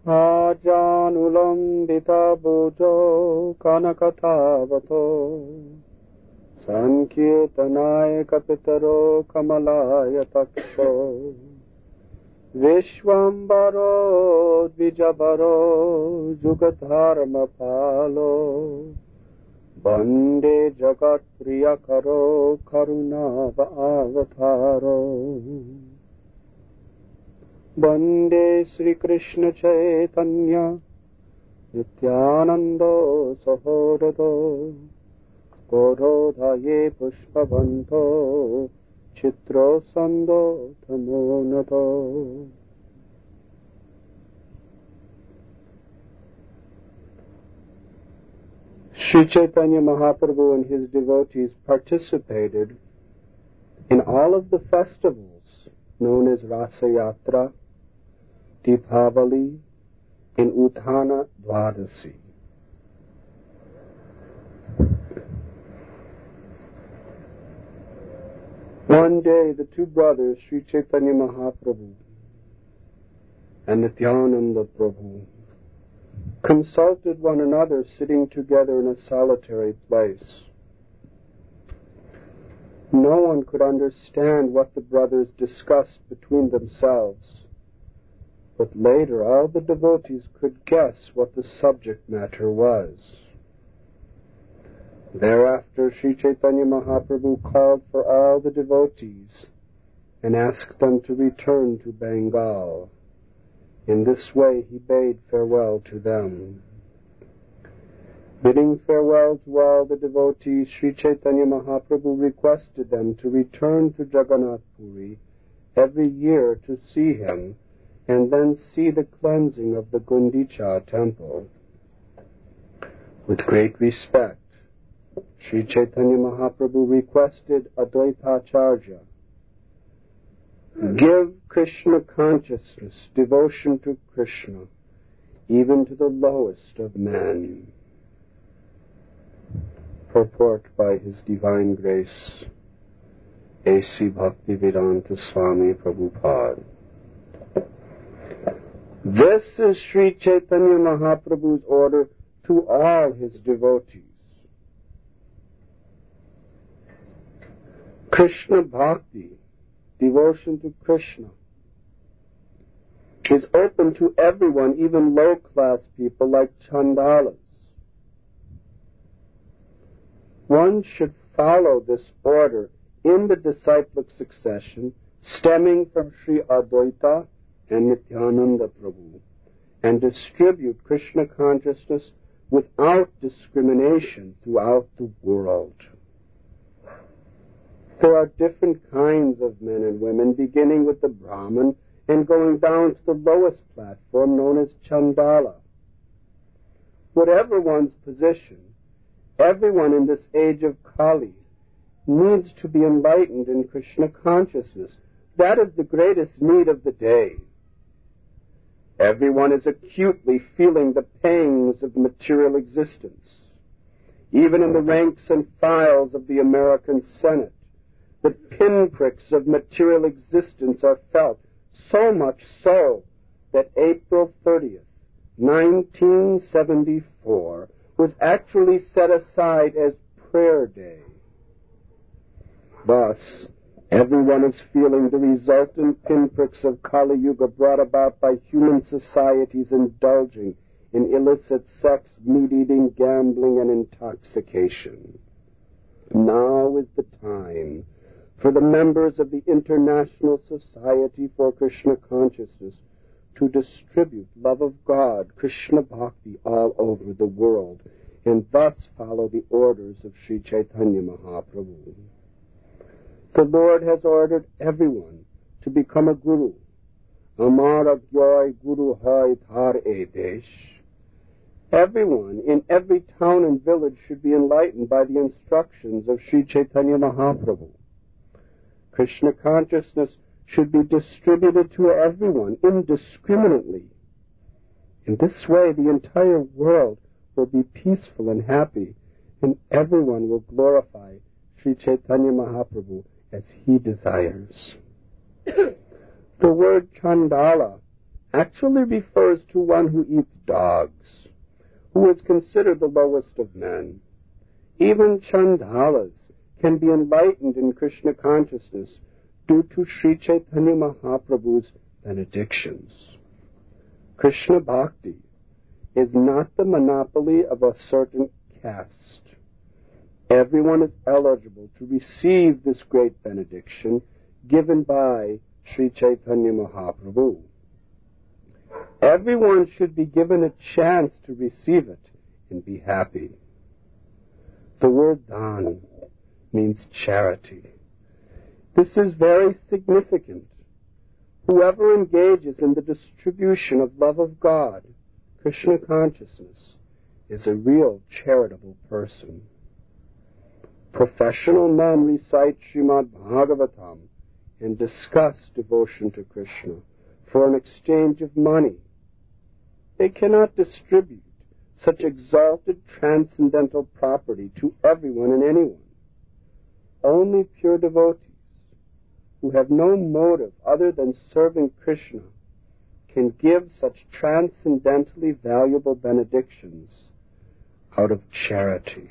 Ajanulambita bojo kanakatavato Sankirtanaya kapitaro kamalaya taksho Vishwambaro dvijabaro jugadharma palo Bande jagat priyakaro karunava avataro Bande Sri Krishna Chaitanya Nityanando Sahodado Gododhaye Pushpavanto Chitro Sando Tamonato. Sri Chaitanya Mahaprabhu and his devotees participated in all of the festivals known as Rasa Yatra, Deepavali, and Uthana Dwadasi. One day the two brothers, Sri Chaitanya Mahaprabhu and Nityananda Prabhu, consulted one another sitting together in a solitary place. No one could understand what the brothers discussed between themselves, but later all the devotees could guess what the subject matter was. Thereafter Sri Chaitanya Mahaprabhu called for all the devotees and asked them to return to Bengal. In this way he bade farewell to them. Bidding farewell to all the devotees, Sri Chaitanya Mahaprabhu requested them to return to Jagannath Puri every year to see him and then see the cleansing of the Gundicha temple. With great respect, Sri Chaitanya Mahaprabhu requested Advaitacharya, give Krishna consciousness, devotion to Krishna, even to the lowest of men. Purport by His Divine Grace, A.C. Bhaktivedanta Swami Prabhupada. This is Sri Chaitanya Mahaprabhu's order to all his devotees. Krishna Bhakti, devotion to Krishna, is open to everyone, even low-class people like Chandalas. One should follow this order in the disciplic succession stemming from Sri Advaita and Nityananda Prabhu and distribute Krishna consciousness without discrimination throughout the world. There are different kinds of men and women, beginning with the Brahmin and going down to the lowest platform known as Chandala. Whatever one's position, everyone in this age of Kali needs to be enlightened in Krishna consciousness. That is the greatest need of the day. Everyone is acutely feeling the pangs of material existence. Even in the ranks and files of the American Senate, the pinpricks of material existence are felt, so much so that April 30th, 1974, was actually set aside as prayer day. Thus, everyone is feeling the resultant pinpricks of Kali Yuga brought about by human societies indulging in illicit sex, meat-eating, gambling, and intoxication. Now is the time for the members of the International Society for Krishna Consciousness to distribute love of God, Krishna Bhakti, all over the world, and thus follow the orders of Sri Chaitanya Mahaprabhu. The Lord has ordered everyone to become a guru. Amara Gyoy Guru Hai Thar E Desh. Everyone in every town and village should be enlightened by the instructions of Sri Chaitanya Mahaprabhu. Krishna consciousness should be distributed to everyone indiscriminately. In this way, the entire world will be peaceful and happy, and everyone will glorify Sri Chaitanya Mahaprabhu as he desires. The word Chandala actually refers to one who eats dogs, who is considered the lowest of men. Even Chandalas can be enlightened in Krishna consciousness due to Sri Chaitanya Mahaprabhu's benedictions. Krishna Bhakti is not the monopoly of a certain caste. Everyone is eligible to receive this great benediction given by Sri Chaitanya Mahaprabhu. Everyone should be given a chance to receive it and be happy. The word dhan means charity. This is very significant. Whoever engages in the distribution of love of God, Krishna consciousness, is a real charitable person. Professional men recite Srimad Bhagavatam and discuss devotion to Krishna for an exchange of money. They cannot distribute such exalted transcendental property to everyone and anyone. Only pure devotees who have no motive other than serving Krishna can give such transcendentally valuable benedictions out of charity.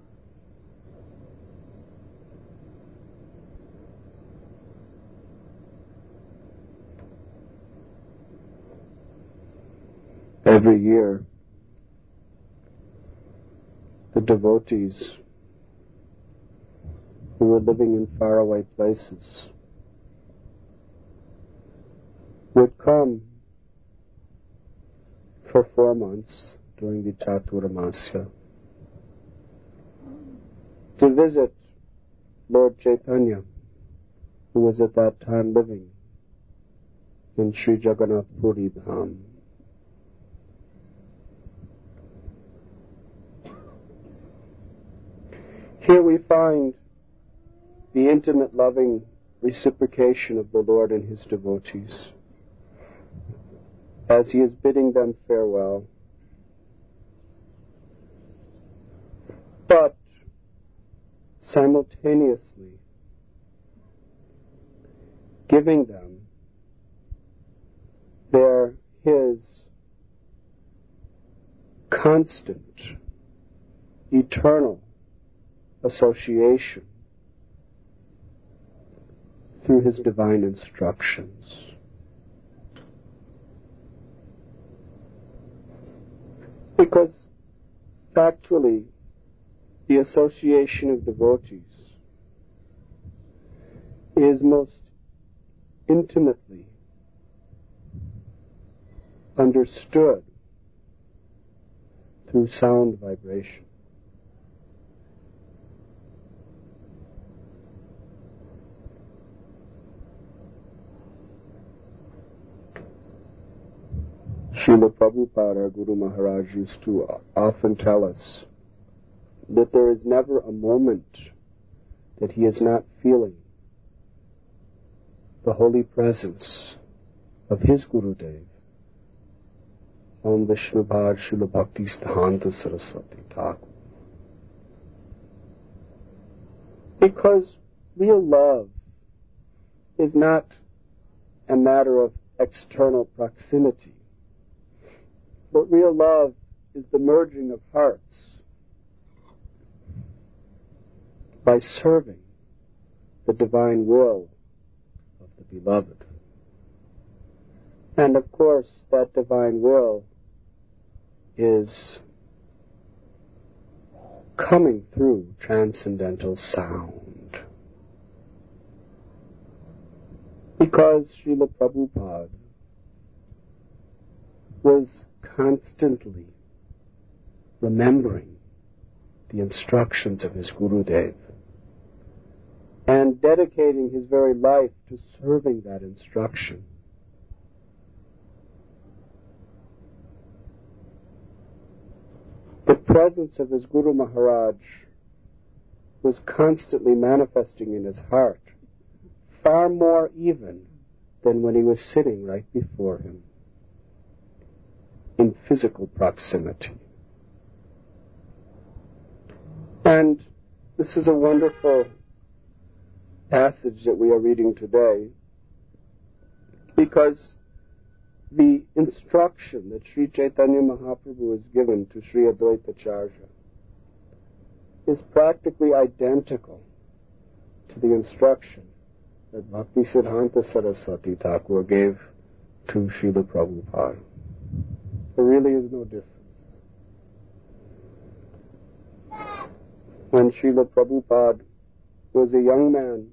Every year, the devotees who were living in faraway places would come for 4 months during the Chaturamasya to visit Lord Chaitanya, who was at that time living in Sri Jagannath Puri Dham. Here we find the intimate, loving reciprocation of the Lord and His devotees as He is bidding them farewell. But simultaneously giving them His constant, eternal association through His divine instructions. Because factually, the association of devotees is most intimately understood through sound vibration. Srila Prabhupada, our Guru Maharaj, used to often tell us that there is never a moment that he is not feeling the holy presence of his Gurudev, Om Vishnubhad Srila Bhakti Siddhanta Saraswati Thakur. Because real love is not a matter of external proximity, but real love is the merging of hearts by serving the divine will of the beloved. And of course, that divine will is coming through transcendental sound. Because Srila Prabhupada was constantly remembering the instructions of his Gurudev and dedicating his very life to serving that instruction. The presence of his Guru Maharaj was constantly manifesting in his heart, far more even than when he was sitting right before him in physical proximity. And this is a wonderful passage that we are reading today, because the instruction that Sri Chaitanya Mahaprabhu has given to Sri Advaita Acharya is practically identical to the instruction that Bhakti Siddhanta Saraswati Thakur gave to Srila Prabhupada. There really is no difference. When Srila Prabhupada was a young man,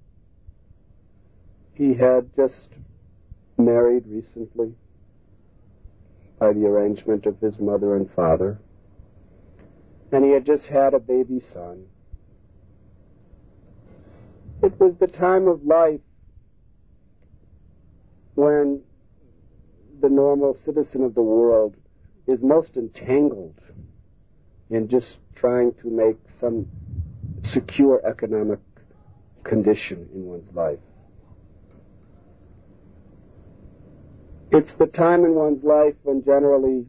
he had just married recently by the arrangement of his mother and father, and he had just had a baby son. It was the time of life when the normal citizen of the world is most entangled in just trying to make some secure economic condition in one's life. It's the time in one's life when generally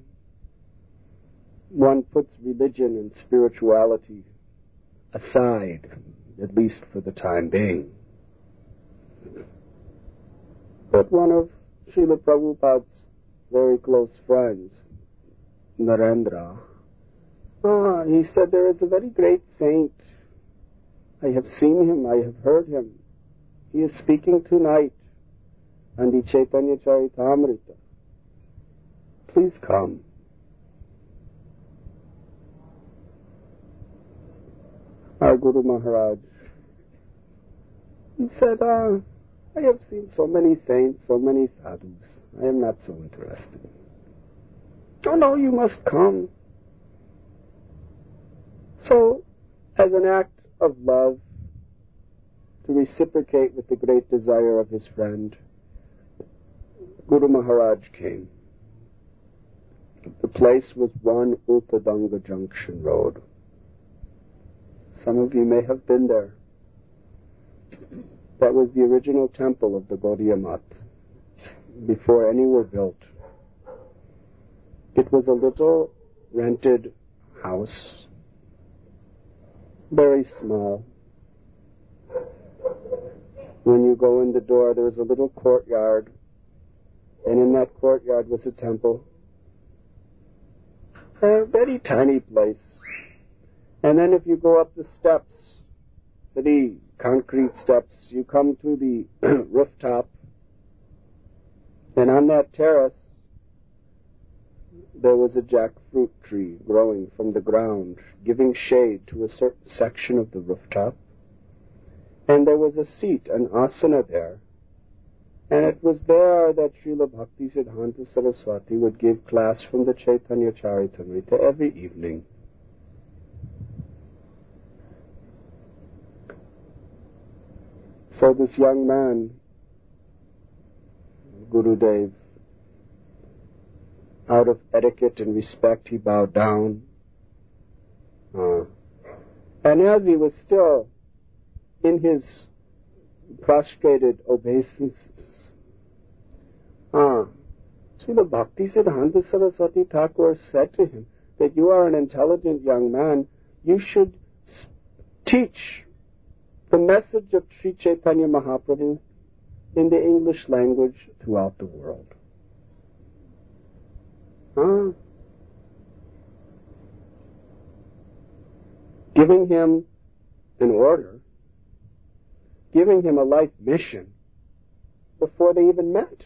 one puts religion and spirituality aside, at least for the time being. But one of Srila Prabhupada's very close friends, Narendra, he said, there is a very great saint. I have seen him, I have heard him. He is speaking tonight on the Chaitanya Charitamrita. Please come. Our Guru Maharaj, he said, I have seen so many saints, so many sadhus. I am not so interested. Oh no, you must come. So, as an act of love, to reciprocate with the great desire of his friend, Guru Maharaj came. The place was 1 Ultadanga Junction Road. Some of you may have been there. That was the original temple of the Gaudiya Math, before any were built. It was a little rented house, very small. When you go in the door, there was a little courtyard, and in that courtyard was a temple. A very tiny place. And then if you go up the steps, the concrete steps, you come to the rooftop, and on that terrace there was a jackfruit tree growing from the ground, giving shade to a certain section of the rooftop. And there was a seat, an asana there. And it was there that Srila Bhakti Siddhanta Saraswati would give class from the Chaitanya Charitamrita every evening. So this young man, Gurudev, out of etiquette and respect, he bowed down. And as he was still in his prostrated obeisances, Srila Bhakti Siddhanta Saraswati Thakur said to him that you are an intelligent young man, you should teach the message of Sri Chaitanya Mahaprabhu in the English language throughout the world. Giving him an order, giving him a life mission before they even met.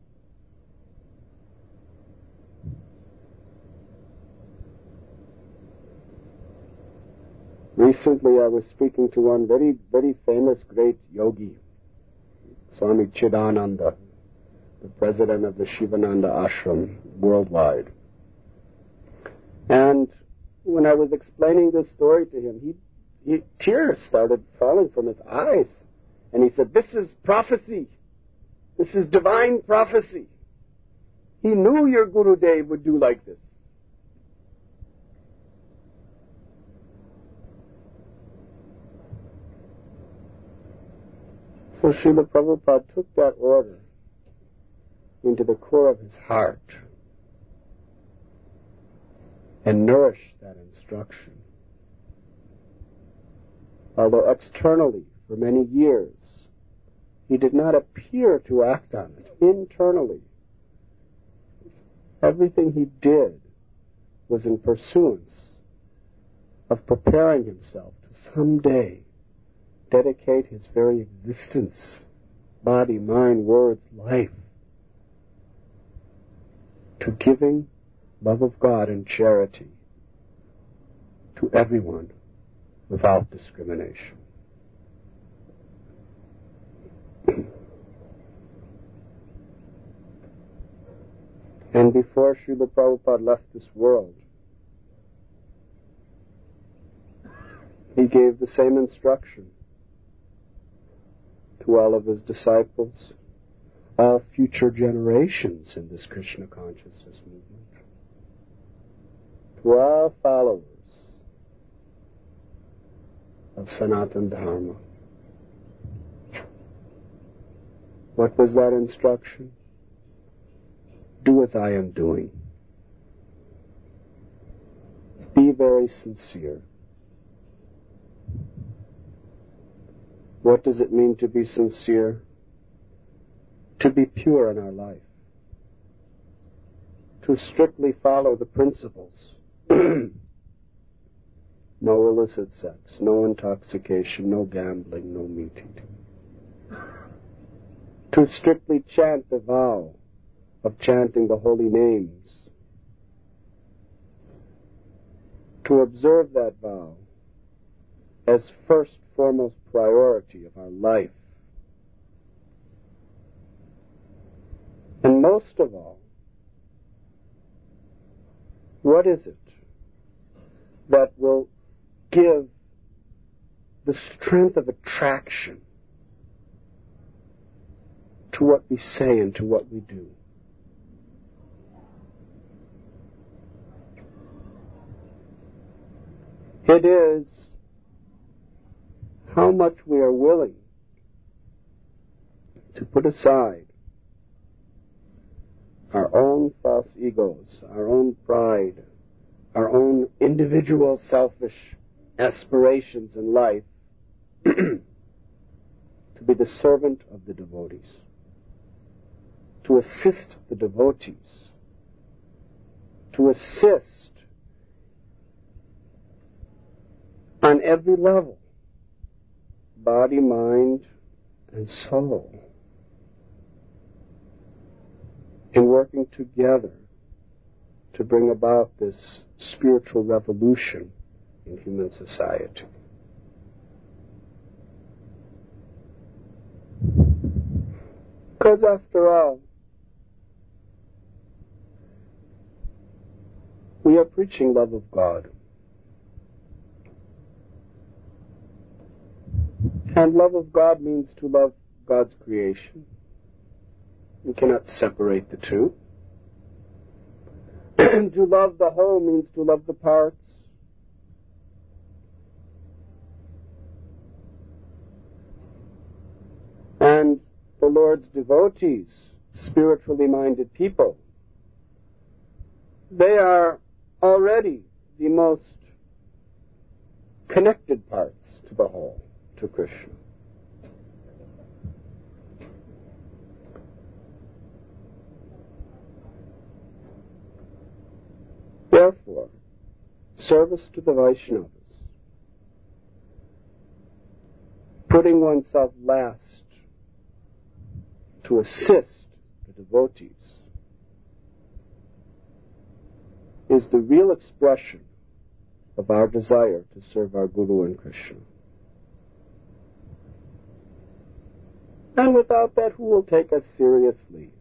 Recently I was speaking to one very, very famous great yogi, Swami Chidananda, the president of the Shivananda Ashram worldwide. And when I was explaining this story to him, tears started falling from his eyes. And he said, this is prophecy. This is divine prophecy. He knew your Gurudev would do like this. So Srila Prabhupada took that order into the core of his heart and nourished that instruction. Although externally, for many years, he did not appear to act on it. Internally, Everything he did was in pursuance of preparing himself to someday dedicate his very existence, body, mind, words, life, to giving love of God and charity to everyone without discrimination. And before Srila Prabhupada left this world, he gave the same instruction to all of his disciples, all future generations in this Krishna consciousness movement, to all followers of Sanatana Dharma. What was that instruction? Do as I am doing. Be very sincere. What does it mean to be sincere? To be pure in our life. To strictly follow the principles. No illicit sex, no intoxication, no gambling, no meat eating. To strictly chant the vow of chanting the holy names. To observe that vow as first foremost priority of our life. And most of all, what is it that will give the strength of attraction to what we say and to what we do? It is how much we are willing to put aside our own false egos, our own pride, our own individual selfish aspirations in life to be the servant of the devotees, to assist the devotees, to assist on every level, body, mind, and soul, in working together to bring about this spiritual revolution in human society. Because after all, we are preaching love of God. And love of God means to love God's creation. You cannot separate the two. To love the whole means to love the parts. And the Lord's devotees, spiritually minded people, they are already the most connected parts to the whole, to Krishna. Therefore, service to the Vaishnavas, putting oneself last to assist the devotees, is the real expression of our desire to serve our Guru and Krishna. And without that, who will take us seriously?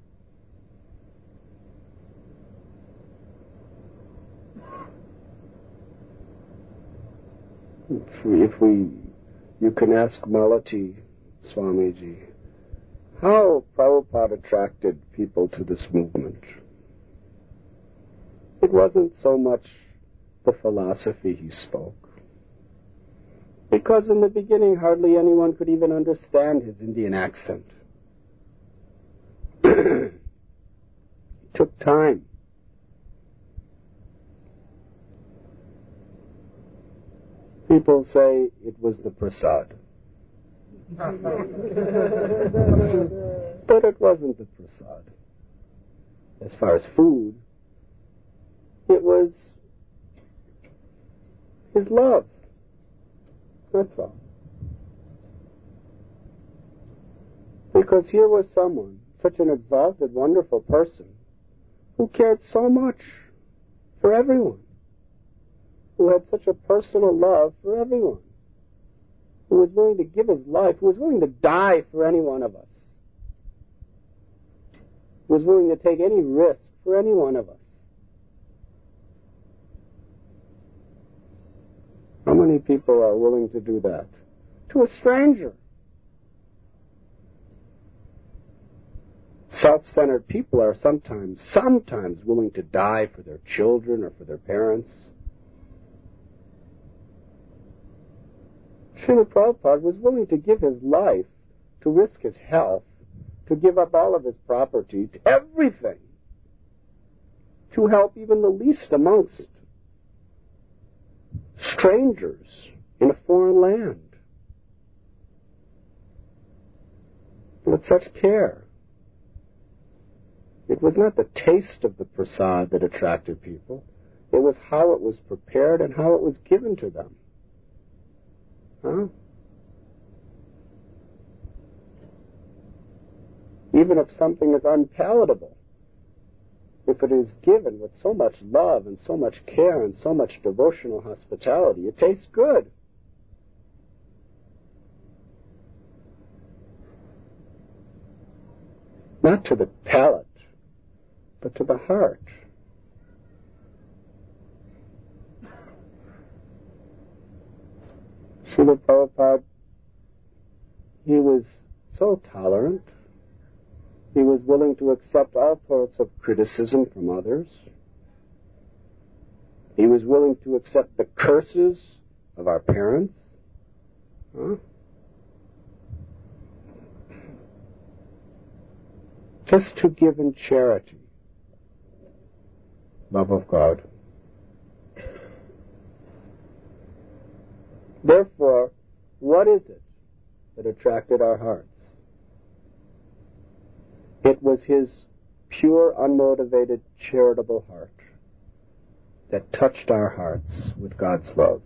You can ask Malati Swamiji, how Prabhupada attracted people to this movement. It wasn't so much the philosophy he spoke, because in the beginning hardly anyone could even understand his Indian accent. It took time. People say it was the prasad. But it wasn't the prasad. as far as food, it was his love. That's all. Because here was someone, such an exalted, wonderful person, who cared so much for everyone, who had such a personal love for everyone, who was willing to give his life, who was willing to die for any one of us, who was willing to take any risk for any one of us. How many people are willing to do that? To a stranger. Self-centered people are sometimes willing to die for their children or for their parents. Srila Prabhupada was willing to give his life, to risk his health, to give up all of his property, to everything, to help even the least amongst strangers in a foreign land. With such care. It was not the taste of the prasad that attracted people. It was how it was prepared and how it was given to them. Huh? Even if something is unpalatable, if it is given with so much love and so much care and so much devotional hospitality, it tastes good. Not to the palate, but to the heart. Srila Prabhupada, he was so tolerant. He was willing to accept all sorts of criticism from others. He was willing to accept the curses of our parents. Just to give in charity. Love of God. Therefore, what is it that attracted our hearts? It was his pure, unmotivated, charitable heart that touched our hearts with God's love.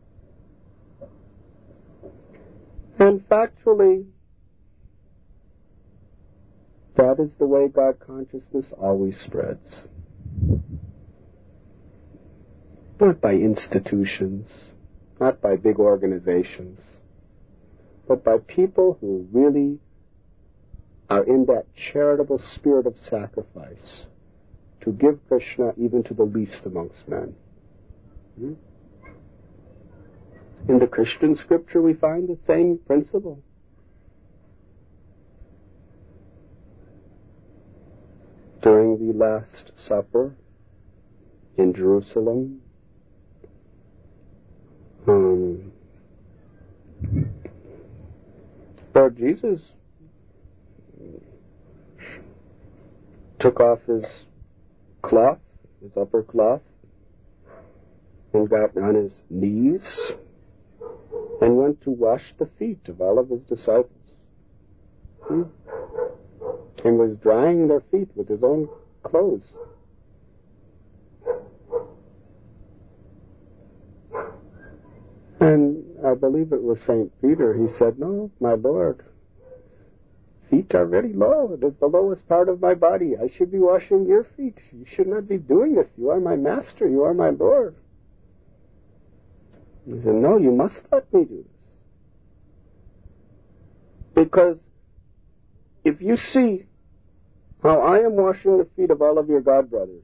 And factually, that is the way God consciousness always spreads. Not by institutions, not by big organizations, but by people who really are in that charitable spirit of sacrifice to give Krishna even to the least amongst men. In the Christian scripture we find the same principle. During the Last Supper in Jerusalem, Lord Jesus took off his cloth, his upper cloth, and got on his knees and went to wash the feet of all of his disciples. And was drying their feet with his own clothes. And I believe it was St. Peter, he said, "No, my Lord, feet are very low. It is the lowest part of my body. I should be washing your feet. You should not be doing this. You are my master. You are my Lord." He said, "No, you must let me do this. Because if you see how I am washing the feet of all of your God brothers,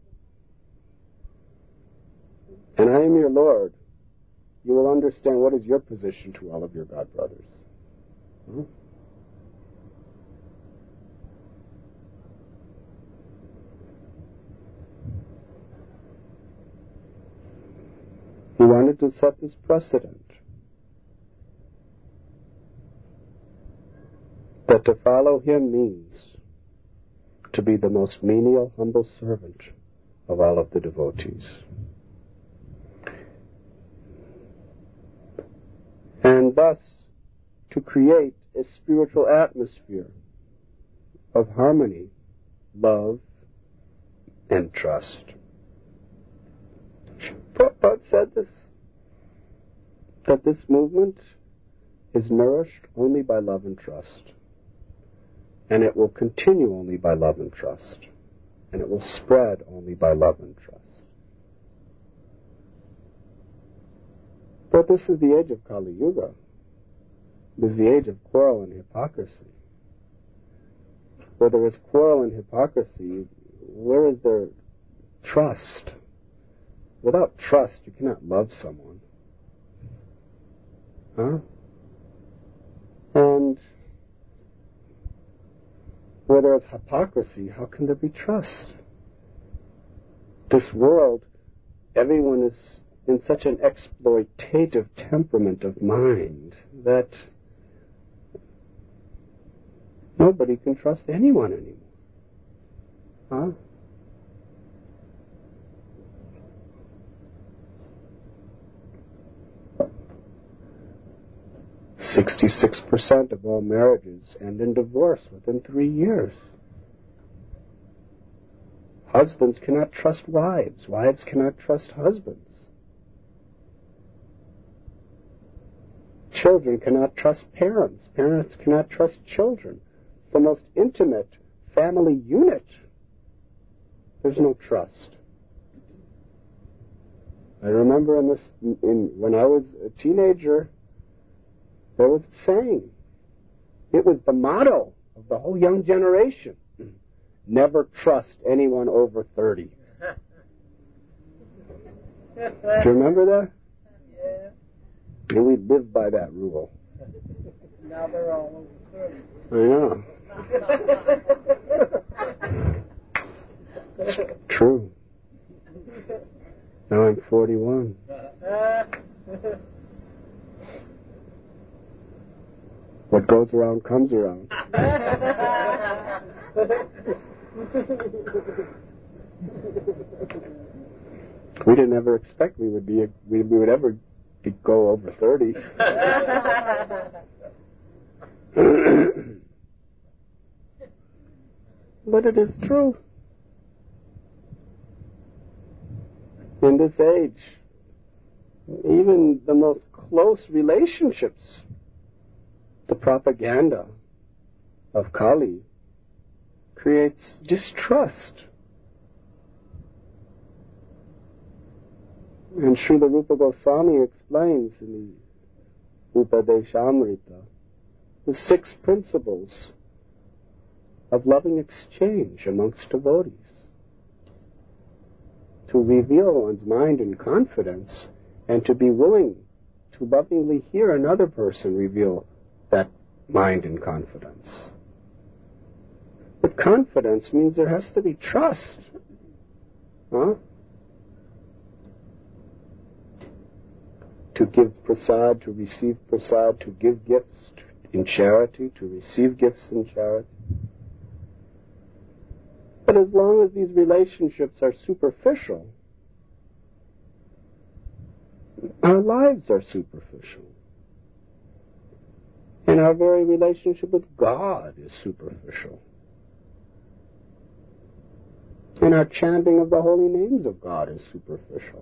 and I am your Lord, you will understand what is your position to all of your God brothers." He wanted to set this precedent that to follow him means to be the most menial, humble servant of all of the devotees. And thus to create a spiritual atmosphere of harmony, love, and trust. Prabhupada said this, that this movement is nourished only by love and trust. And it will continue only by love and trust. And it will spread only by love and trust. But this is the age of Kali Yuga. This is the age of quarrel and hypocrisy. Where there is quarrel and hypocrisy, where is there trust? Without trust, you cannot love someone. Huh? And where there is hypocrisy, how can there be trust? This world, everyone is in such an exploitative temperament of mind that nobody can trust anyone anymore. Huh? "66% of all marriages end in divorce within 3 years. Husbands cannot trust wives. Wives cannot trust husbands. Children cannot trust parents. Parents cannot trust children. The most intimate family unit, there's no trust. I remember when I was a teenager, there was a saying. It was the motto of the whole young generation. Never trust anyone over 30. Do you remember that? Yeah. And we lived by that rule. Now they're all over 30. I know. It's true. Now I'm 41. What goes around comes around. We didn't ever expect we would ever go over 30. But it is true. In this age, even the most close relationships, the propaganda of Kali creates distrust. And Srila Rupa Goswami explains in the Upadeshamrita the 6 principles of loving exchange amongst devotees. To reveal one's mind in confidence and to be willing to lovingly hear another person reveal that mind in confidence. But confidence means there has to be trust. Huh? To give prasad, to receive prasad, to give gifts in charity, to receive gifts in charity. But as long as these relationships are superficial, our lives are superficial. And our very relationship with God is superficial. And our chanting of the holy names of God is superficial.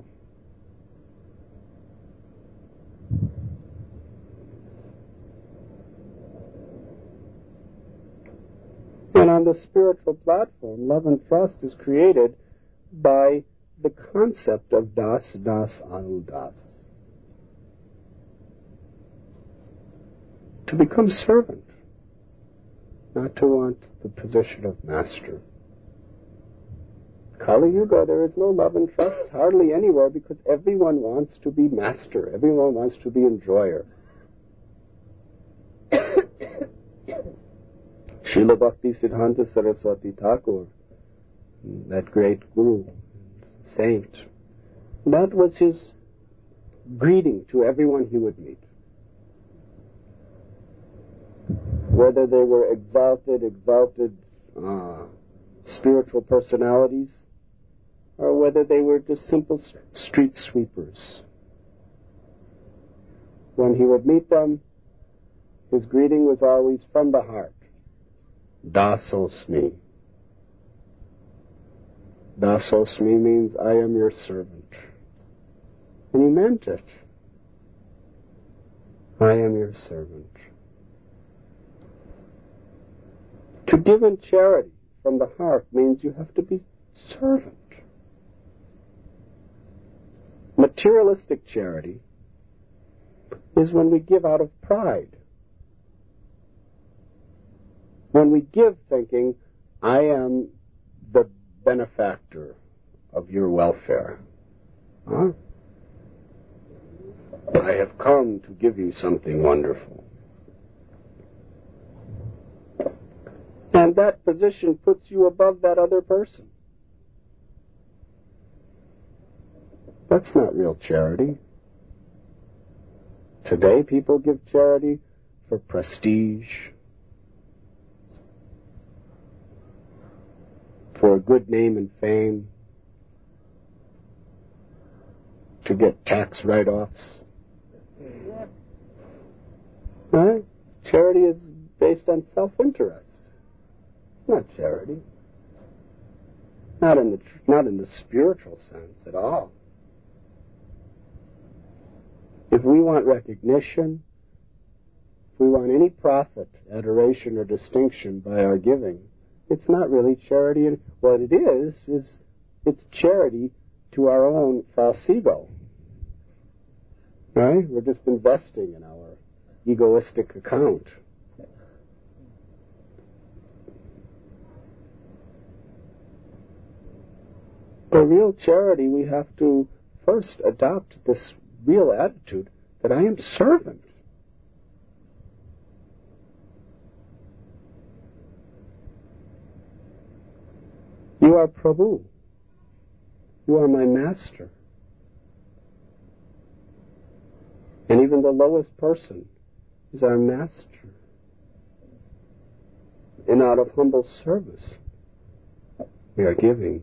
And on the spiritual platform, love and trust is created by the concept of das, das, anudas. To become servant, not to want the position of master. Kali Yuga, there is no love and trust hardly anywhere because everyone wants to be master. Everyone wants to be enjoyer. Srila Bhakti Siddhanta Saraswati Thakur, that great guru, saint, that was his greeting to everyone he would meet. Whether they were exalted spiritual personalities, or whether they were just simple street sweepers. When he would meet them, his greeting was always from the heart. Dasosmi. Dasosmi means I am your servant. And he meant it. I am your servant. To give in charity from the heart means you have to be servant. Materialistic charity is when we give out of pride. When we give thinking, I am the benefactor of your welfare. Huh? I have come to give you something wonderful. And that position puts you above that other person. That's not real charity. Today people give charity for prestige, for a good name and fame, to get tax write-offs. Right? Charity is based on self-interest. It's not charity. Not in the spiritual sense at all. If we want recognition, if we want any profit, adoration, or distinction by our giving, it's not really charity. What it is it's charity to our own false ego. Right? We're just investing in our egoistic account. For real charity, we have to first adopt this real attitude that I am servant. You are Prabhu. You are my master. And even the lowest person is our master. And out of humble service, we are giving.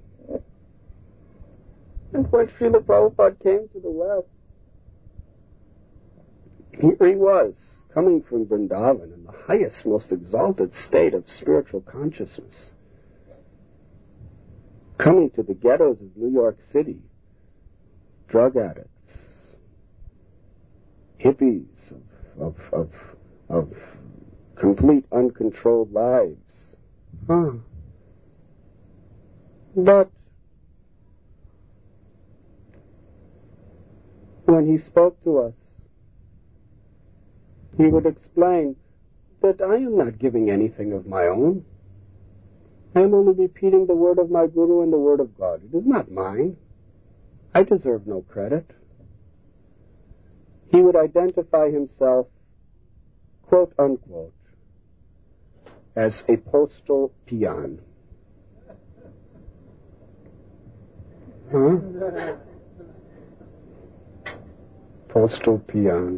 And when Srila Prabhupada came to the West, here he was, coming from Vrindavan in the highest, most exalted state of spiritual consciousness, coming to the ghettos of New York City, drug addicts, hippies of complete uncontrolled lives. But when he spoke to us, he would explain that I am not giving anything of my own. I am only repeating the word of my Guru and the word of God. It is not mine. I deserve no credit. He would identify himself, quote unquote, as a postal peon. Huh? Postal peon.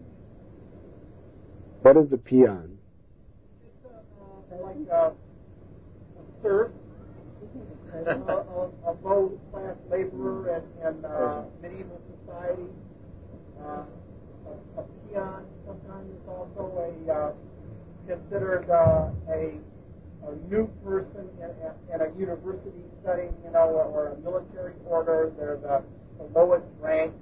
What is a peon? It's like a serf, a low-class laborer in medieval society. A peon sometimes is also considered a new person in a university setting, or a military order. They're the lowest rank.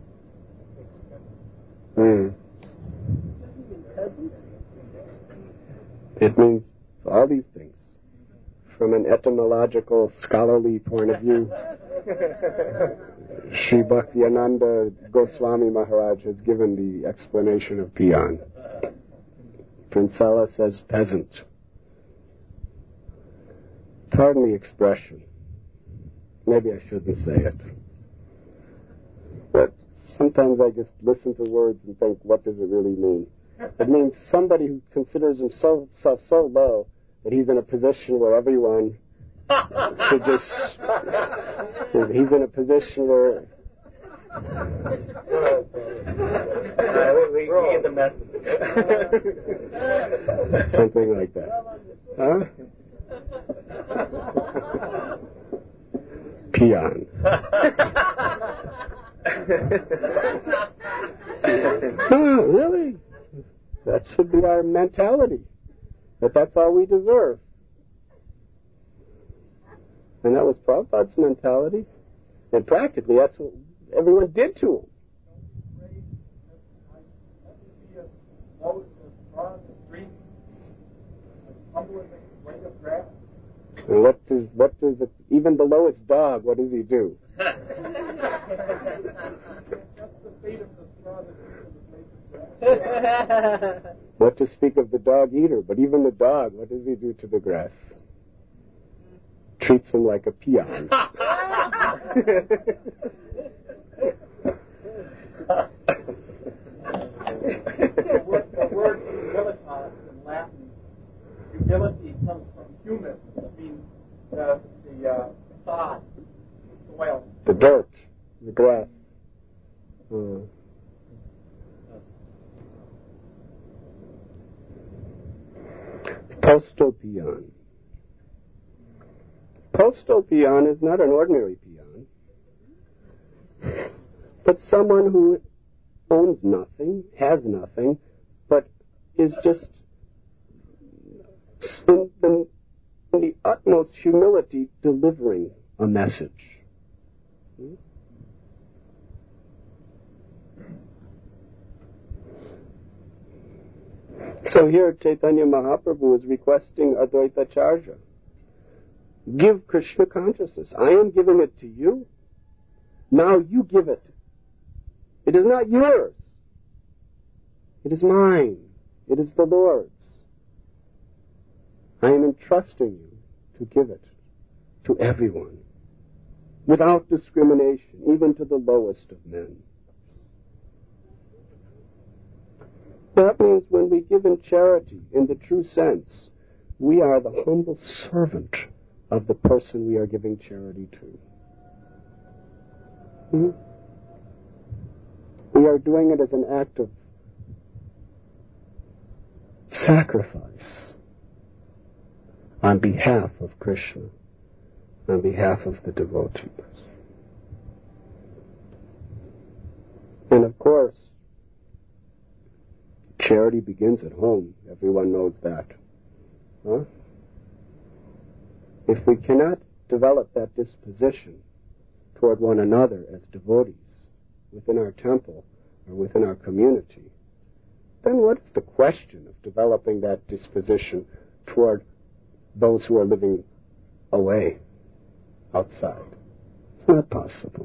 It means all these things. From an etymological, scholarly point of view, Sri Bhaktiyananda Goswami Maharaj has given the explanation of peon. Prinsella says peasant. Pardon the expression. Maybe I shouldn't say it. But sometimes I just listen to words and think, what does it really mean? It means somebody who considers himself so low that he's in a position where everyone should just... He's in a position where... we get the message. Something like that. Huh? Peon. Oh, really? That should be our mentality. That's all we deserve. And that was Prabhupada's mentality. And practically, that's what everyone did to him. And what does even the lowest dog, what does he do? That's the fate of the straw that What to speak of the dog eater, but even the dog, what does he do to the grass? Treats him like a peon. The word humilitas in Latin, humility comes from humus, which means the sod, the soil. The dirt, the grass. Postopion. Postopion is not an ordinary peon, but someone who owns nothing, has nothing, but is just in the utmost humility delivering a message. So here Chaitanya Mahaprabhu is requesting Advaita Charya. Give Krishna consciousness. I am giving it to you. Now you give it. It is not yours. It is mine. It is the Lord's. I am entrusting you to give it to everyone, without discrimination, even to the lowest of men. That means when we give in charity, in the true sense, we are the humble servant of the person we are giving charity to. We are doing it as an act of sacrifice on behalf of Krishna, on behalf of the devotees. And of course, charity begins at home. Everyone knows that. If we cannot develop that disposition toward one another as devotees within our temple or within our community, then what is the question of developing that disposition toward those who are living away, outside? It's not possible.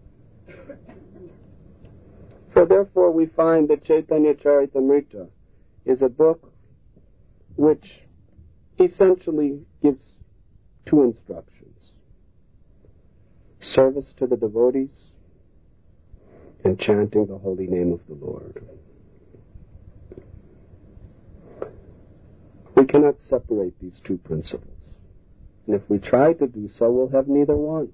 So therefore we find that Chaitanya Charitamrita is a book which essentially gives two instructions: service to the devotees and chanting the holy name of the Lord. We cannot separate these two principles. And if we try to do so, we'll have neither one.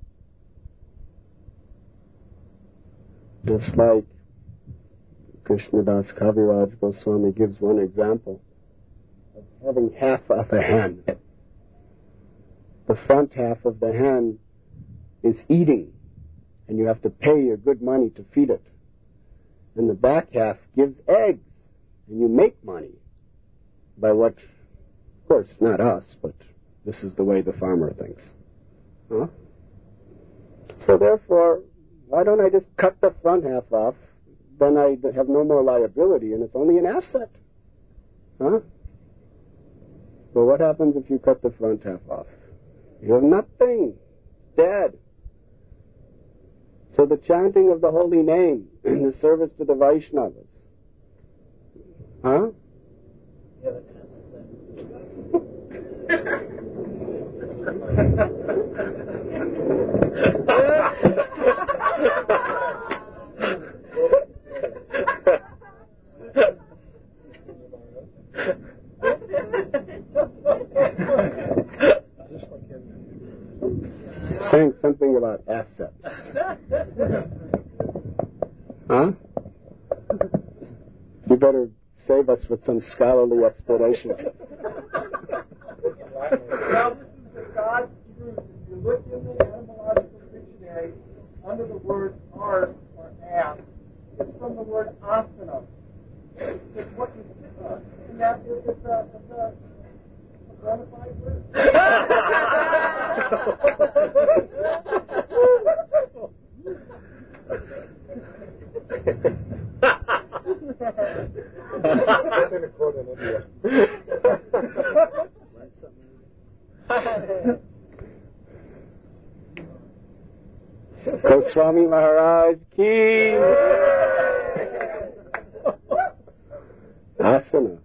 Just like Krishnadas Kaviraj Goswami gives one example of having half of a hen. The front half of the hen is eating, and you have to pay your good money to feed it. And the back half gives eggs, and you make money by what, of course, not us, but this is the way the farmer thinks. So therefore, why don't I just cut the front half off? Then I have no more liability, and it's only an asset. Well, what happens if you cut the front half off? You have nothing. It's dead. So the chanting of the holy name and the service to the Vaishnavas. Saying something about assets. You better save us with some scholarly explanation. Well, this is the God's truth. If you look in the etymological dictionary, under the word arse or ass, it's from the word asana. It's what you sit on. And that is, it's a bona fide word. Goswami Maharaj ki asana.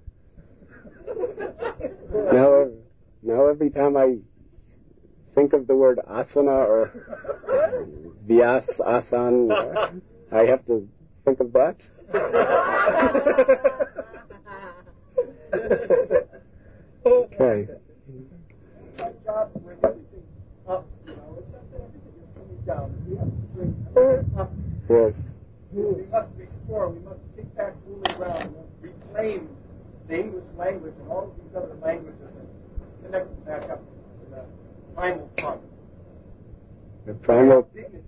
Now every time I think of the word asana or vyas asan, I have to think of that. Okay. Our job to bring everything up, it's not that everything is coming down. We have to bring everything up. Yes. We must restore, we must take back holy ground, we must reclaim the English language and all of these other languages and connect them back up to the primal tongue. The primal dignity.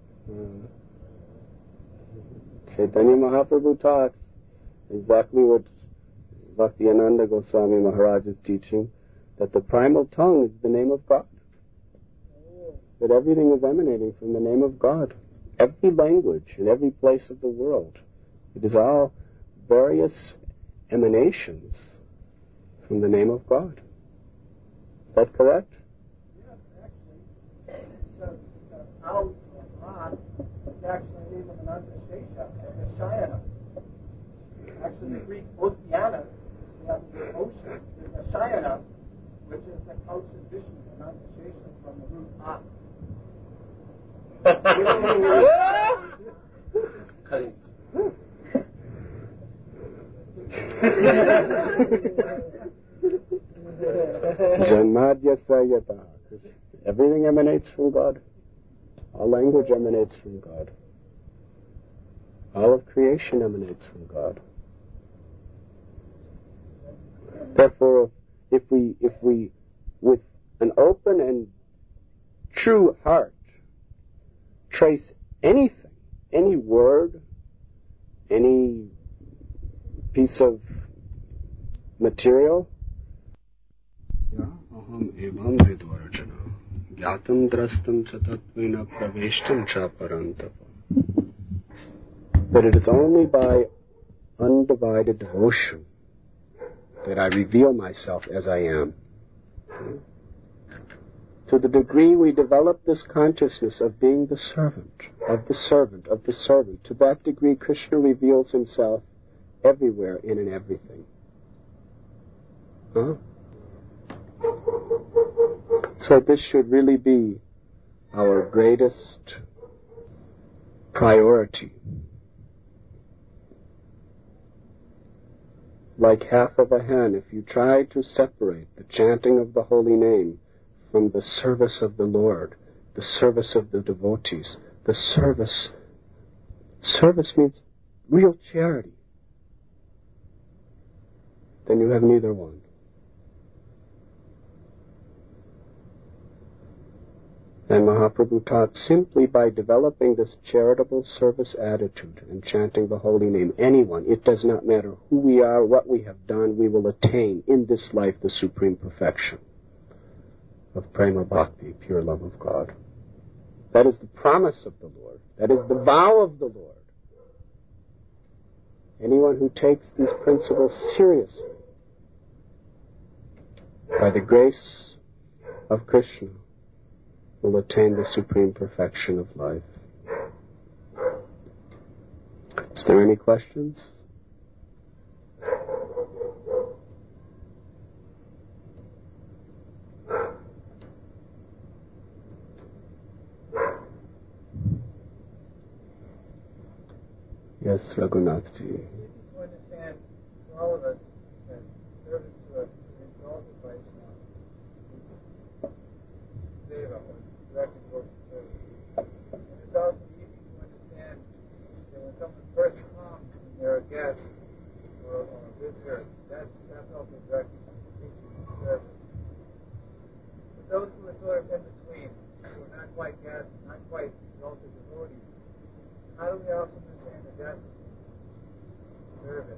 Chaitanya Mahaprabhu taught exactly what Bhaktiananda Goswami Maharaj is teaching, that the primal tongue is the name of God. That everything is emanating from the name of God. Every language in every place of the world. It is all various emanations from the name of God. Is that correct? Yes, actually. The house or Ra is actually the name of an Antashesha, a Shayana. Actually, the Greek Oceanus, we have the ocean, is a Shayana, which is the couch of Vishnu, an Antashesha from the root A. Janmadya Sayata. Everything emanates from God. All language emanates from God. All of creation emanates from God. Therefore, if we with an open and true heart trace anything, any word, any piece of material, aham evam vidvarjana gyatam drastam cha tatvena praveshtam cha parantapa. But it is only by undivided devotion that I reveal myself as I am. To the degree we develop this consciousness of being the servant, of the servant, of the servant, to that degree Krishna reveals himself everywhere, in and everything. So this should really be our greatest priority. Like half of a hen, if you try to separate the chanting of the holy name from the service of the Lord, the service of the devotees, the service means real charity, then you have neither one. And Mahaprabhu taught simply by developing this charitable service attitude and chanting the holy name, anyone, it does not matter who we are, what we have done, we will attain in this life the supreme perfection of prema bhakti, pure love of God. That is the promise of the Lord. That is the vow of the Lord. Anyone who takes these principles seriously, by the grace of Krishna, will attain the supreme perfection of life. Is there any questions? Yes, Raghunathji. Easy to understand for all of us that service to an exalted Vaishnava is seva, or direct and devoted service. And it's also easy to understand that when someone first comes and they're a guest or a visitor, that's also direct teaching and service. But those who are sort of in between, who are not quite guests, not quite exalted devotees, how do we also understand that that's service?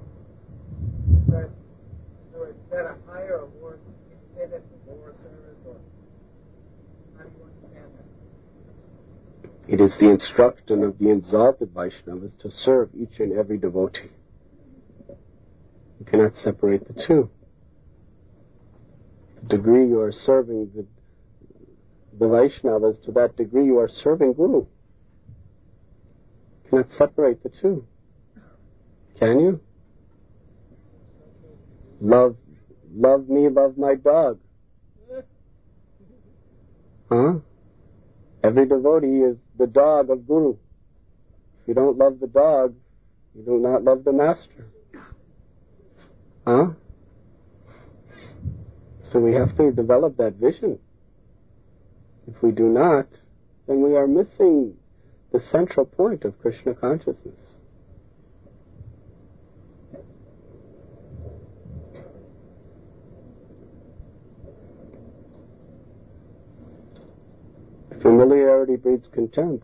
Is that a higher or lower? Can you say that's a lower service, or How do you understand that? It is the instruction of the exalted Vaishnavas to serve each and every devotee. You cannot separate the two. The degree you are serving the Vaishnavas, to that degree you are serving Guru. You cannot separate the two. Can you? Love me, love my dog. Huh? Every devotee is the dog of Guru. If you don't love the dog, you do not love the master. Huh? So we have to develop that vision. If we do not, then we are missing the central point of Krishna consciousness. Familiarity breeds contempt.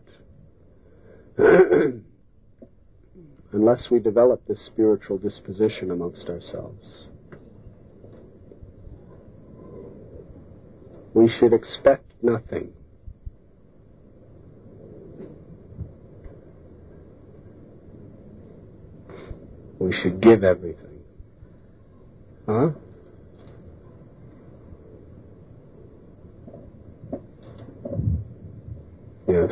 Unless we develop this spiritual disposition amongst ourselves. We should expect nothing. We should give everything. Huh? Yes.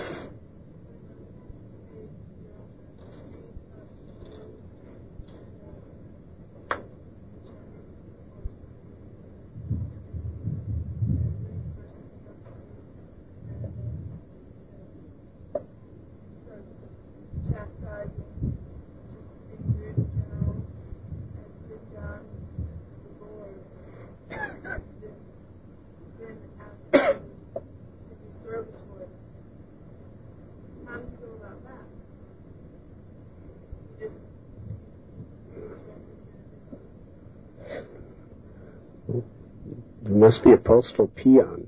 You must be a postal peon.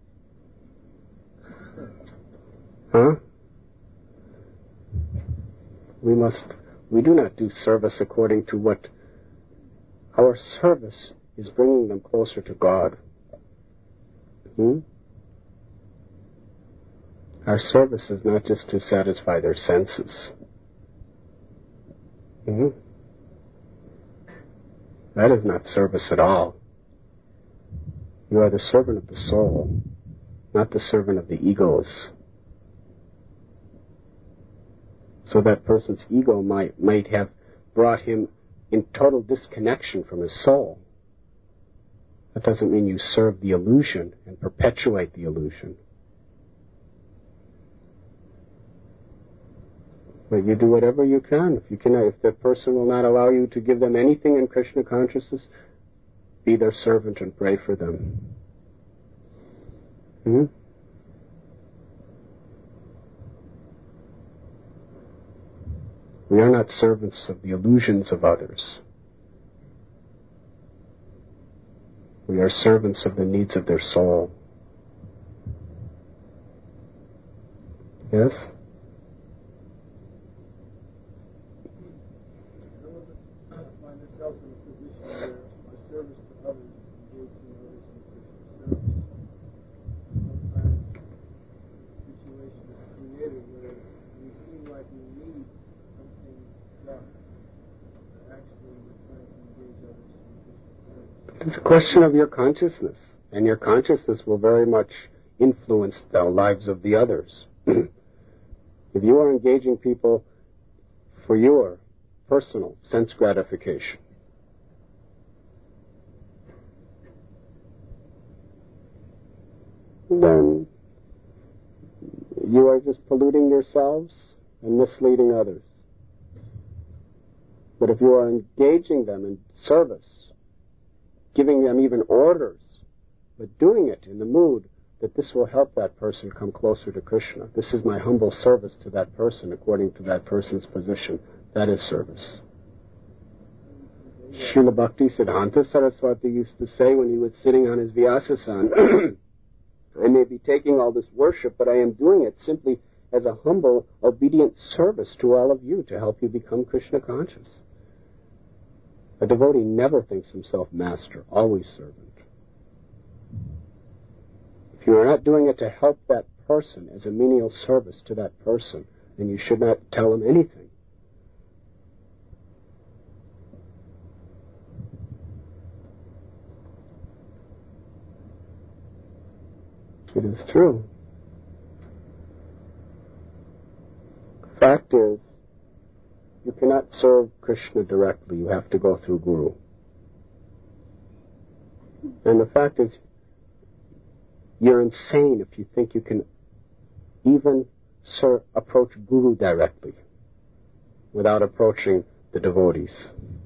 Huh? We do not do service according to what our service is, bringing them closer to God. Our service is not just to satisfy their senses. That is not service at all. You are the servant of the soul, not the servant of the egos. So that person's ego might have brought him in total disconnection from his soul. That doesn't mean you serve the illusion and perpetuate the illusion. But you do whatever you can. If that person will not allow you to give them anything in Krishna consciousness, be their servant and pray for them. We are not servants of the illusions of others. We are servants of the needs of their soul. Yes? Some of us find ourselves in a position where our service to others is engaging others in Krishna service. Sometimes the situation is created where we seem like we need something done, but actually we're trying to engage others in Krishna service. It's a question of your consciousness, and your consciousness will very much influence the lives of the others. If you are engaging people for your personal sense gratification, then you are just polluting yourselves and misleading others. But if you are engaging them in service, giving them even orders, but doing it in the mood that this will help that person come closer to Krishna. This is my humble service to that person according to that person's position. That is service. Srila Bhakti Siddhanta Saraswati used to say when he was sitting on his Vyasasan, I may be taking all this worship, but I am doing it simply as a humble, obedient service to all of you to help you become Krishna conscious. A devotee never thinks himself master, always servant. If If you are not doing it to help that person as a menial service to that person, then you should not tell them anything. It is true. The fact is, you cannot serve Krishna directly. You have to go through Guru. And the fact is, you're insane if you think you can even approach Guru directly without approaching the devotees.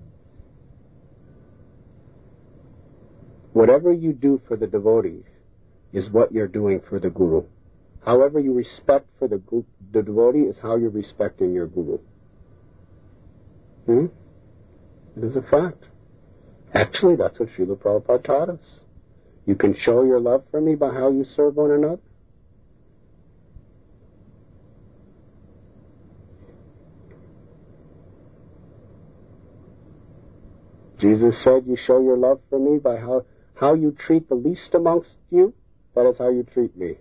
Whatever you do for the devotees is what you're doing for the Guru. However you respect for the devotee is how you're respecting your Guru. It is a fact. Actually, that's what Srila Prabhupada taught us. You can show your love for me by how you serve one another. Jesus said, you show your love for me by how you treat the least amongst you. That is how you treat me.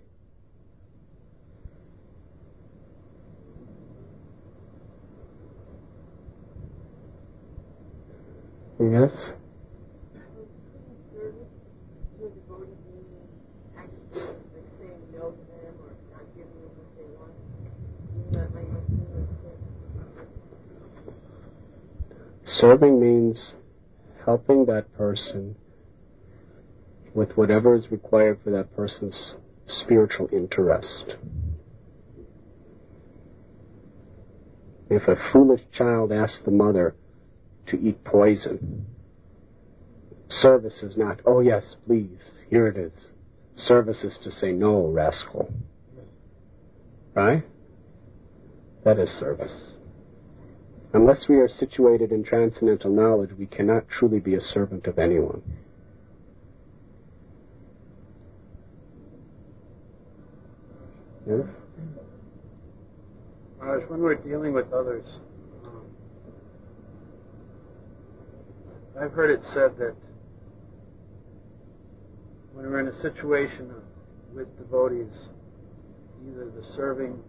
Yes? Service to a devotee meaning actually like saying no to them or not giving them what they want. That might not seem like Serving means helping that person with whatever is required for that person's spiritual interest. If a foolish child asks the mother to eat poison, service is not, oh yes, please, here it is. Service is to say, no, rascal. Right? That is service. Unless we are situated in transcendental knowledge, we cannot truly be a servant of anyone. Yes? Raj, when we're dealing with others, I've heard it said that when we're in a situation with devotees, either the servant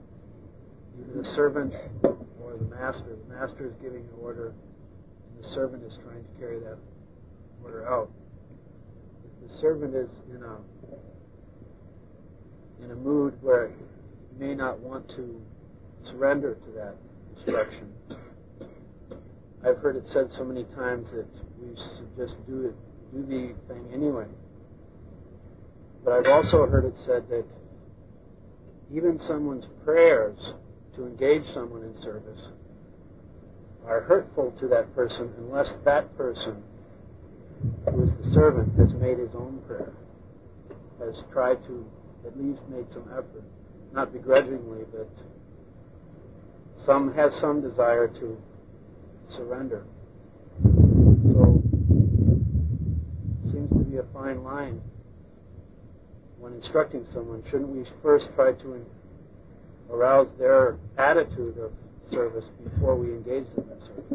or the master is giving an order and the servant is trying to carry that order out. If the servant is in a mood where he may not want to surrender to that instruction, I've heard it said so many times that we should just do the thing anyway. But I've also heard it said that even someone's prayers to engage someone in service are hurtful to that person unless that person, who is the servant, has made his own prayer, has tried to at least make some effort, not begrudgingly, but has some desire to surrender. So it seems to be a fine line when instructing someone. Shouldn't we first try to arouse their attitude of service before we engage them in service?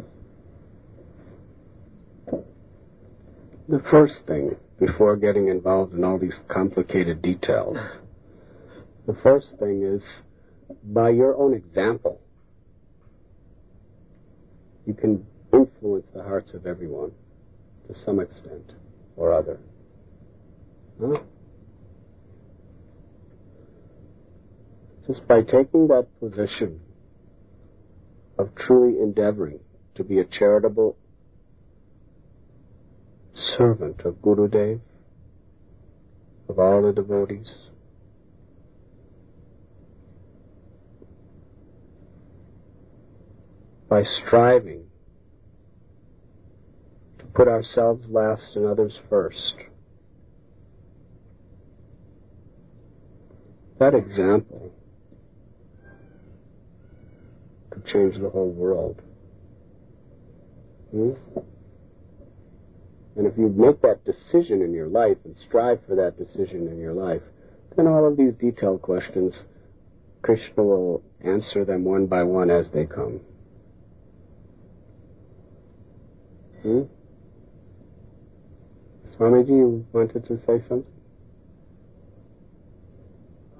The first thing, before getting involved in all these complicated details, the first thing is, by your own example, you can influence the hearts of everyone to some extent or other. Huh? Just by taking that position of truly endeavoring to be a charitable servant of Gurudev, of all the devotees, by striving to put ourselves last and others first. That example could change the whole world. And if you make that decision in your life and strive for that decision in your life, then all of these detailed questions, Krishna will answer them one by one as they come. Swamiji, you wanted to say something?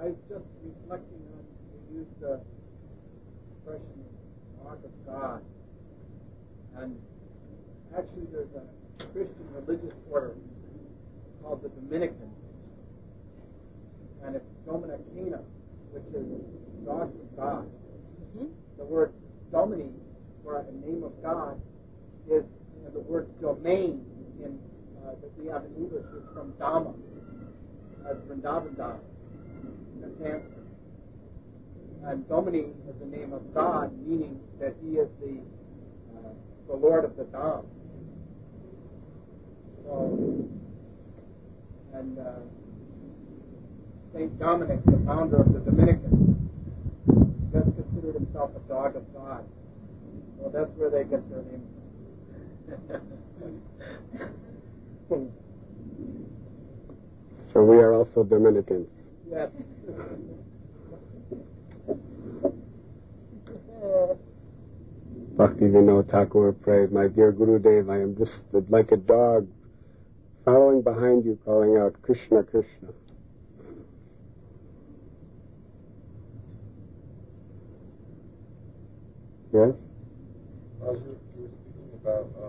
I was just reflecting on, you used the expression dog of God. And actually there's a Christian religious order called the Dominicans. And it's Dominicana, which is dogs of God. Mm-hmm. The word Domini, for a name of God, is the word domain that we have in English is from Dhamma, as Vrindavan Dhamma, in Sanskrit. And Domini is the name of God, meaning that He is the Lord of the Dham. So, and Saint Dominic, the founder of the Dominicans, just considered himself a dog of God. Well, that's where they get their name from. So we are also Dominicans. Yes. Bhaktivinoda Thakur prayed, "My dear Gurudev, I am just like a dog following behind you, calling out, Krishna, Krishna." Yes? You were speaking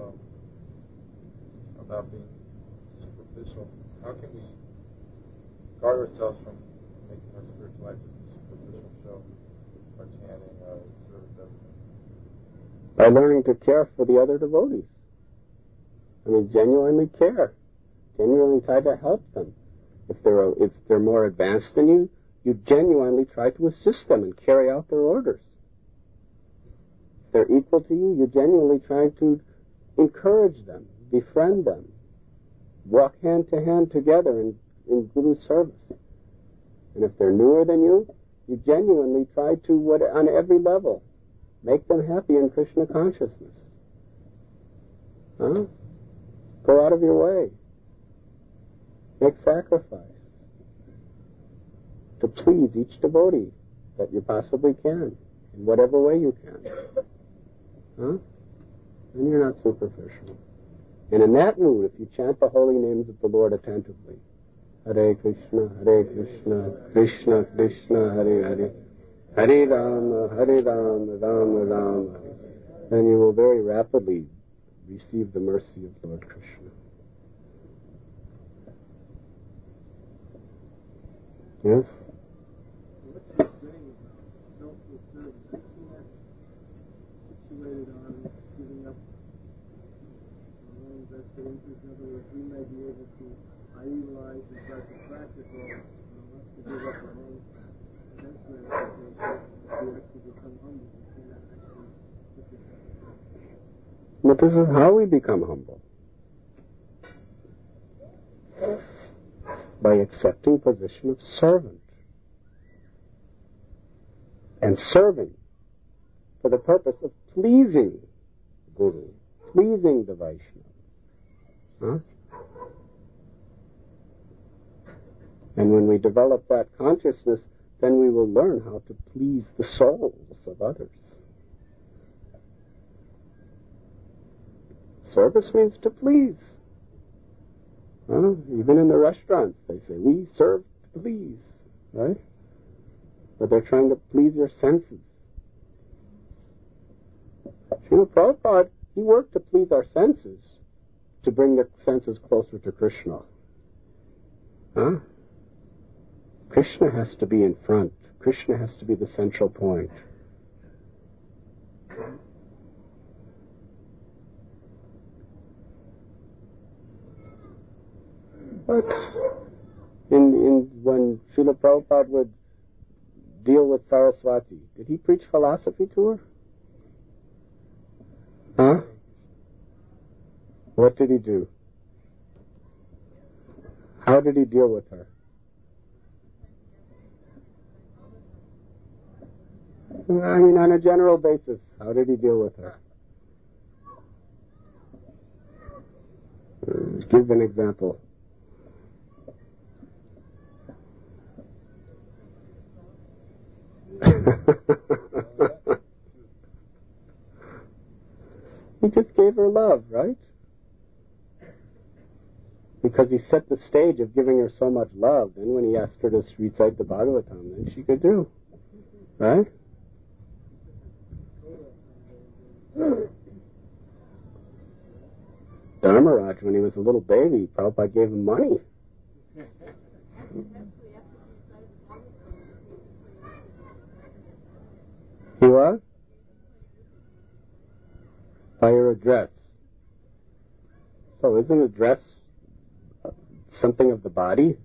about being superficial. How can we guard ourselves from making our spiritual life just a superficial show? Our chanting, our service, everything. By learning to care for the other devotees. I mean, genuinely care. Genuinely try to help them. If they're more advanced than you, you genuinely try to assist them and carry out their orders. If they're equal to you, you genuinely try to encourage them, befriend them, walk hand to hand together in Guru service. And if they're newer than you, you genuinely try to, on every level, make them happy in Krishna consciousness. Huh? Go out of your way. Make sacrifice to please each devotee that you possibly can, in whatever way you can. Huh? Then you're not superficial. And in that mood, if you chant the holy names of the Lord attentively, Hare Krishna, Krishna Krishna, Hare Hare, Hare Rama, Rama Rama, Hare, then you will very rapidly receive the mercy of Lord Krishna. Yes? What you're saying about selfless service, isn't that situated on giving up our own vested interests? In other words, we may be able to idealize and try to practice all us to give up our own sense gratification. If we actually become humble, we cannot actually put yourself aside. But this is how we become humble. By accepting position of servant. And serving for the purpose of pleasing Guru, pleasing the Vaishnava. Huh? And when we develop that consciousness, then we will learn how to please the souls of others. Service means to please. Even in the restaurants, they say, we serve to please, right? But they're trying to please your senses. Srila Prabhupada, he worked to please our senses, to bring the senses closer to Krishna. Huh? Krishna has to be in front. Krishna has to be the central point. But when Srila Prabhupada would deal with Saraswati, did he preach philosophy to her? Huh? What did he do? How did he deal with her? I mean, on a general basis, how did he deal with her? Give an example. He just gave her love, right? Because he set the stage of giving her so much love. Then when he asked her to recite the Bhagavatam, then she could do. Right? Dharmaraj, when he was a little baby, Prabhupada gave him money. He what? By her address. So isn't address something of the body?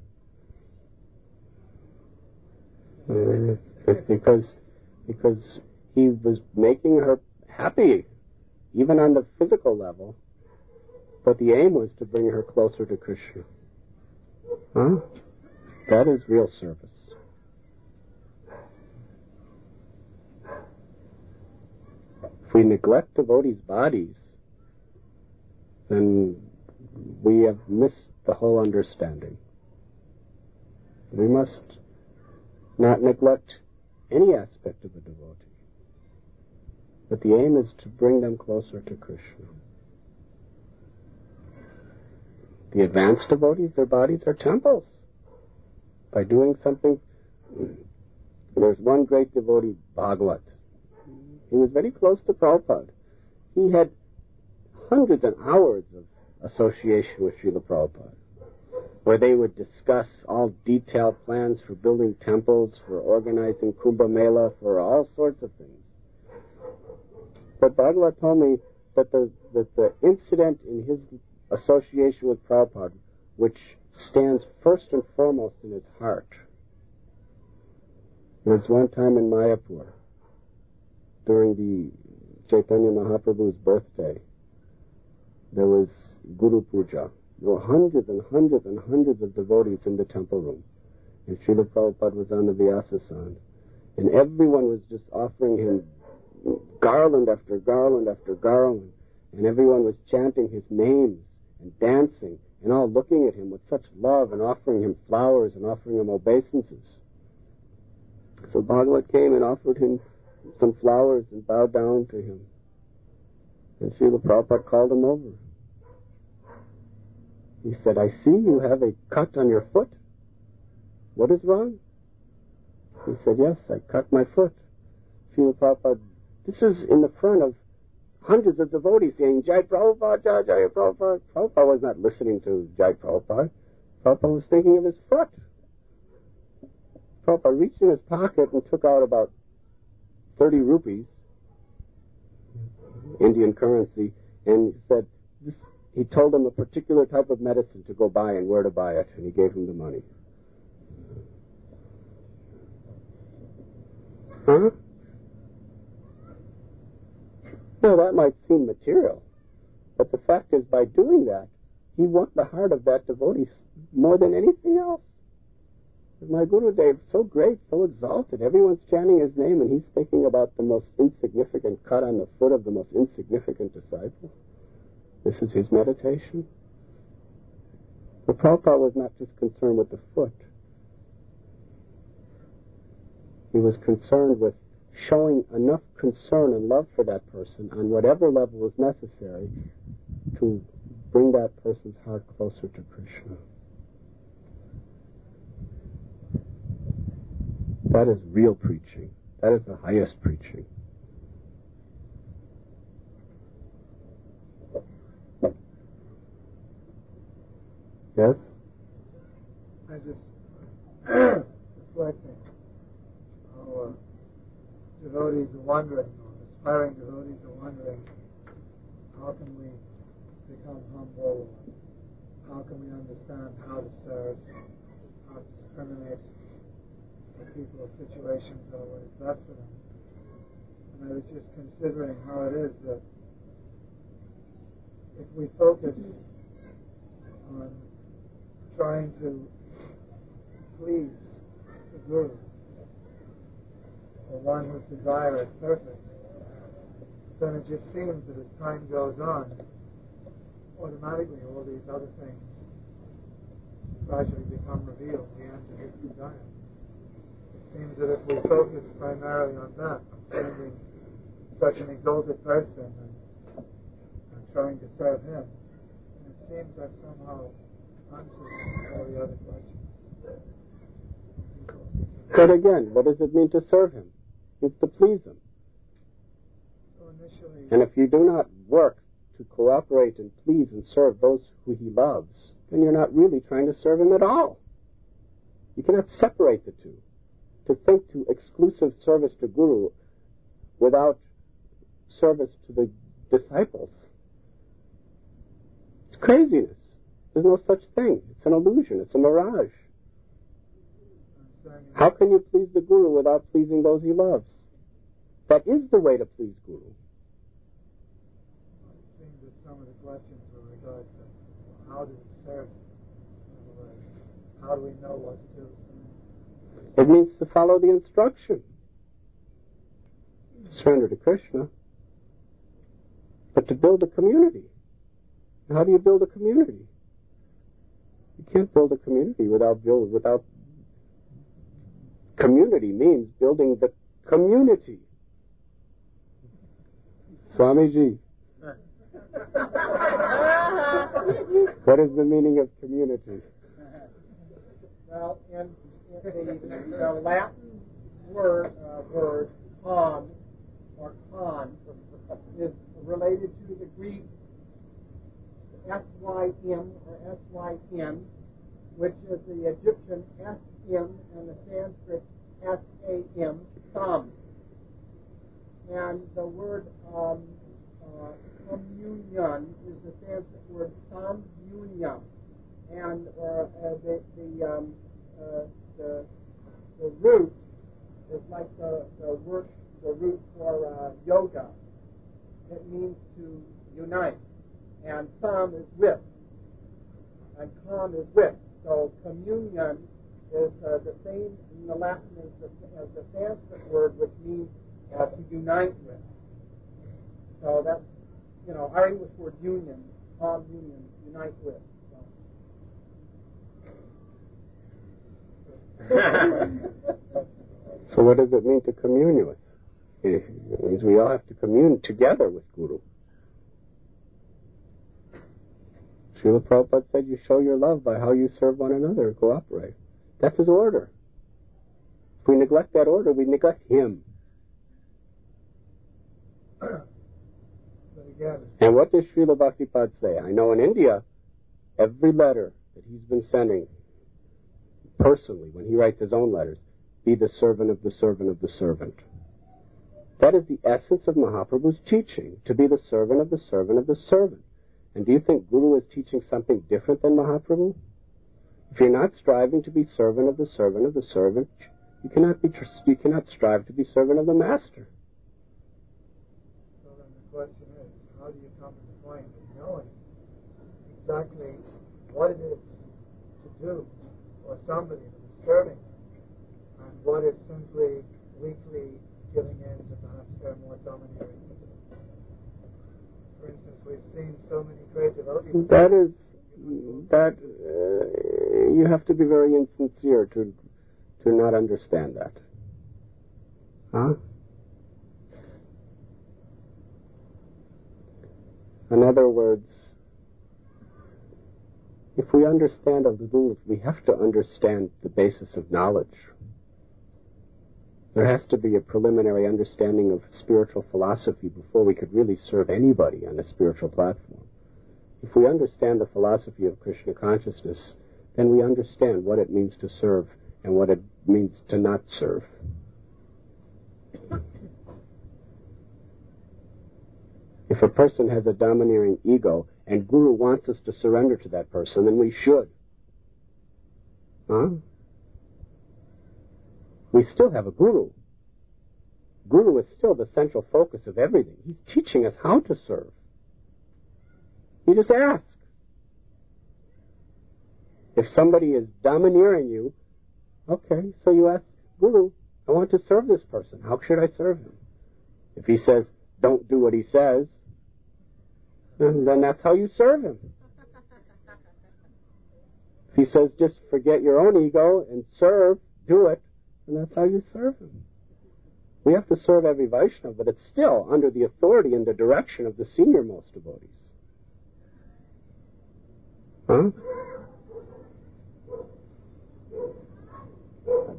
Because he was making her happy, even on the physical level. But the aim was to bring her closer to Krishna. Huh? That is real service. If we neglect devotees' bodies, then we have missed the whole understanding. We must not neglect any aspect of a devotee. But the aim is to bring them closer to Krishna. The advanced devotees, their bodies are temples. By doing something, there's one great devotee, Bhagavat. He was very close to Prabhupada. He had hundreds and hours of association with Srila Prabhupada, where they would discuss all detailed plans for building temples, for organizing Kumbh Mela, for all sorts of things. But Bhagavat told me that the incident in his association with Prabhupada, which stands first and foremost in his heart, was one time in Mayapur, during the Chaitanya Mahaprabhu's birthday. There was Guru Puja. There were hundreds and hundreds and hundreds of devotees in the temple room. And Srila Prabhupada was on the Vyasasana. And everyone was just offering him garland after garland after garland. And everyone was chanting his names and dancing and all looking at him with such love and offering him flowers and offering him obeisances. So Bhagavat came and offered him some flowers and bowed down to him. And Srila Prabhupada called him over. He said, I see you have a cut on your foot. What is wrong? He said, yes, I cut my foot. Srila Prabhupada, this is in the front of hundreds of devotees saying, Jai Prabhupada, Jai Jai Prabhupada. Prabhupada was not listening to Jai Prabhupada. Prabhupada was thinking of his foot. Prabhupada reached in his pocket and took out about 30 rupees, Indian currency, and he said, he told him a particular type of medicine to go buy and where to buy it, and he gave him the money. Huh? Now that might seem material, but the fact is, by doing that, he won the heart of that devotee more than anything else. My Gurudev, so great, so exalted, everyone's chanting his name, and he's thinking about the most insignificant cut on the foot of the most insignificant disciple. This is his meditation. But Prabhupada was not just concerned with the foot. He was concerned with showing enough concern and love for that person on whatever level was necessary to bring that person's heart closer to Krishna. That is real preaching. That is the highest preaching. Yes? I just reflecting how devotees are wondering, or aspiring devotees are wondering, how can we become humble? How can we understand how to serve? How to discriminate people or situations that are what is best for them. And I was just considering how it is that if we focus on trying to please the Guru, or one whose desire is perfect, then it just seems that as time goes on, automatically all these other things gradually become revealed, the end of his desire. It seems that if we focus primarily on that, finding such an exalted person and trying to serve him, it seems that somehow answers all the other questions. But again, what does it mean to serve him? It's to please him. So initially, And if you do not work to cooperate and please and serve those who he loves, then you're not really trying to serve him at all. You cannot separate the two. To think to exclusive service to Guru without service to the disciples, it's craziness. There's no such thing. It's an illusion. It's a mirage. How can you please the Guru without pleasing those he loves? That is the way to please Guru. it seems that some of the questions were regards to how do we serve? In other words, how do we know what to do? It means to follow the instruction. Surrender to Krishna. But to build a community. How do you build a community? You can't build a community without community means building the community. Swamiji. What is the meaning of community? Well, in the Latin word con or con is related to the Greek S-Y-M or S-Y-N, which is the Egyptian S-M and the Sanskrit S-A-M, sam. And the word communion is the Sanskrit word samyunya. And the root is like the root for yoga. It means to unite. And sam is with. And com is with. So communion is the same in the Latin as the Sanskrit word, which means to unite with. So that's, our English word union, communion, unite with. So what does it mean to commune with? It means we all have to commune together with Guru. Srila Prabhupada said you show your love by how you serve one another and cooperate. That's his order. If we neglect that order, we neglect him. And what does Srila Bhaktipada say? I know in India, every letter that he's been sending, personally, when he writes his own letters, be the servant of the servant of the servant. That is the essence of Mahaprabhu's teaching, to be the servant of the servant of the servant. And do you think Guru is teaching something different than Mahaprabhu? If you're not striving to be servant of the servant of the servant, you cannot strive to be servant of the master. So then the question is, how do you come to the point of knowing exactly what it is to do for somebody that is serving and what is simply weakly giving in to perhaps their more domineering? For instance, we've seen so many great devotees. You have to be very insincere to not understand that. Huh? In other words, if we understand a little, we have to understand the basis of knowledge. There has to be a preliminary understanding of spiritual philosophy before we could really serve anybody on a spiritual platform. If we understand the philosophy of Krishna consciousness, then we understand what it means to serve and what it means to not serve. If a person has a domineering ego and Guru wants us to surrender to that person, then we should. Huh? We still have a Guru. Guru is still the central focus of everything. He's teaching us how to serve. You just ask. If somebody is domineering you, okay, so you ask Guru, I want to serve this person. How should I serve him? If he says, don't do what he says, then that's how you serve him. If he says, just forget your own ego and serve, do it, and that's how you serve him. We have to serve every Vaishnava, but it's still under the authority and the direction of the senior-most devotees. Huh?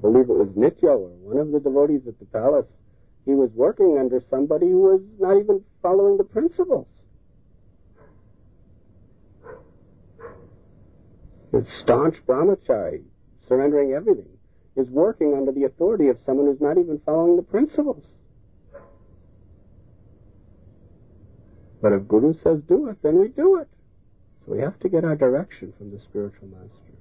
believe it was Nityo or one of the devotees at the palace, he was working under somebody who was not even following the principles. The staunch brahmachari, surrendering everything, is working under the authority of someone who's not even following the principles. But if Guru says do it, then we do it. So we have to get our direction from the spiritual master.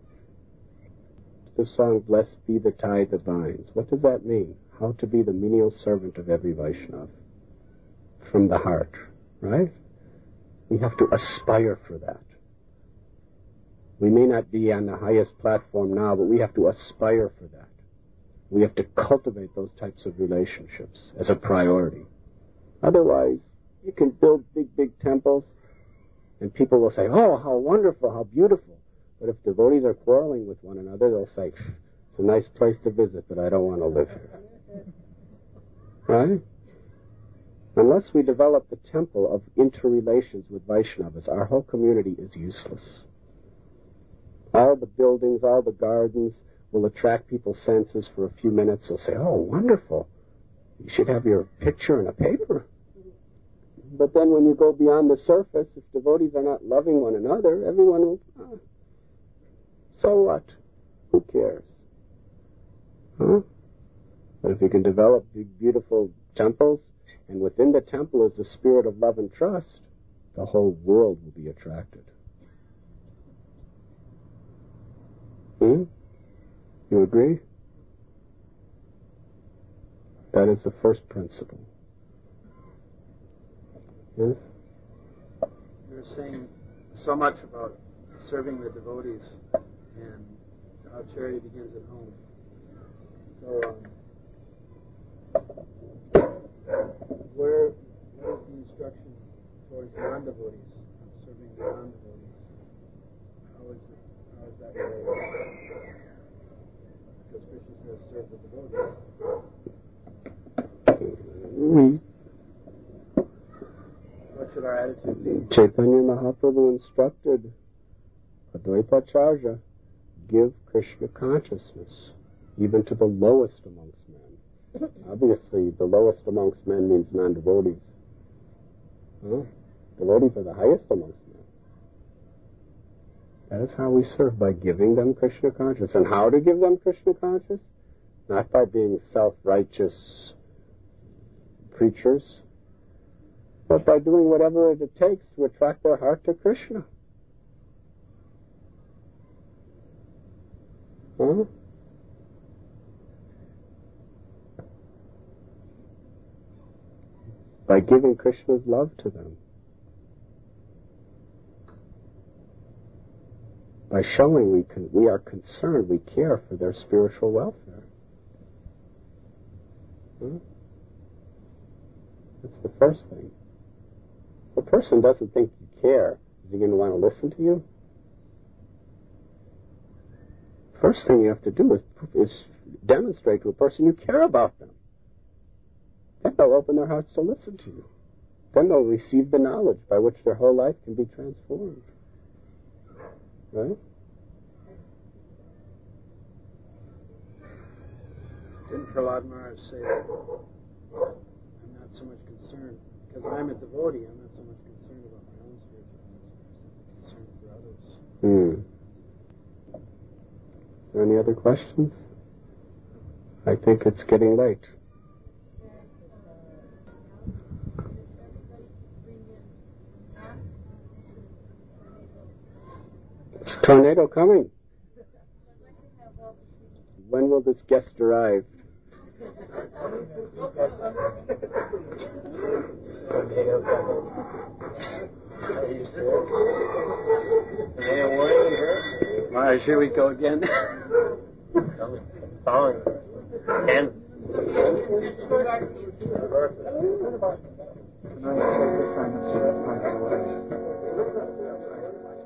The song, Blessed Be the Tie That Binds. What does that mean? How to be the menial servant of every Vaishnava. From the heart, right? We have to aspire for that. We may not be on the highest platform now, but we have to aspire for that. We have to cultivate those types of relationships as a priority. Otherwise, you can build big, big temples, and people will say, oh, how wonderful, how beautiful. But if devotees are quarreling with one another, they'll say, it's a nice place to visit, but I don't want to live here. Right? Unless we develop the temple of interrelations with Vaishnavas, our whole community is useless. All the buildings, all the gardens will attract people's senses for a few minutes. They'll say, oh, wonderful. You should have your picture in a paper. But then when you go beyond the surface, if devotees are not loving one another, everyone will, so what? Who cares? Huh? But if you can develop big, beautiful temples, and within the temple is the spirit of love and trust, the whole world will be attracted. You agree? That is the first principle. Yes? You were saying so much about serving the devotees and how charity begins at home. So, where is the instruction towards non-devotees, serving the non-devotees? How is that related? Because Krishna says, serve the devotees. What should our attitude be? Chaitanya Mahaprabhu instructed Advaita Acharya, give Krishna consciousness, even to the lowest amongst men. Obviously, the lowest amongst men means non-devotees. Devotees are the highest amongst men. That is how we serve, by giving them Krishna consciousness. And how to give them Krishna consciousness? Not by being self-righteous preachers, but by doing whatever it takes to attract their heart to Krishna. By giving Krishna's love to them. By showing we are concerned, we care for their spiritual welfare. That's the first thing. If a person doesn't think you care, is he going to want to listen to you? First thing you have to do is demonstrate to a person you care about them. Then they'll open their hearts to listen to you. Then they'll receive the knowledge by which their whole life can be transformed. Right? Didn't Prahlad Maharaj say that I'm not so much concerned, because I'm a devotee, I'm not so much concerned about my own spiritual needs, I'm concerned for others. Are there any other questions? I think it's getting late. It's a tornado coming. When will this guest arrive? Tornado coming. Are you sure? Tornado warning here? Maharaj, here we go again. Following. Kansas. Can I take this on?